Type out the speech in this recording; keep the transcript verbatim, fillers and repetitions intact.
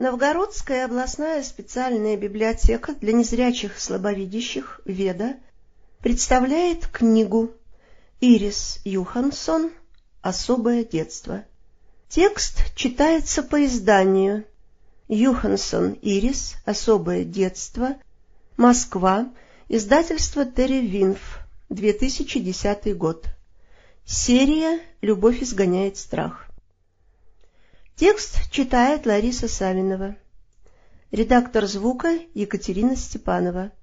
Новгородская областная специальная библиотека для незрячих и слабовидящих «Веда» представляет книгу Ирис Юхансон «Особое детство». Текст читается по изданию Юхансон Ирис «Особое детство», Москва, издательство Терри-Винф, две тысячи десятый год. Серия «Любовь изгоняет страх». Текст читает Лариса Савинова. Редактор звука Екатерина Степанова.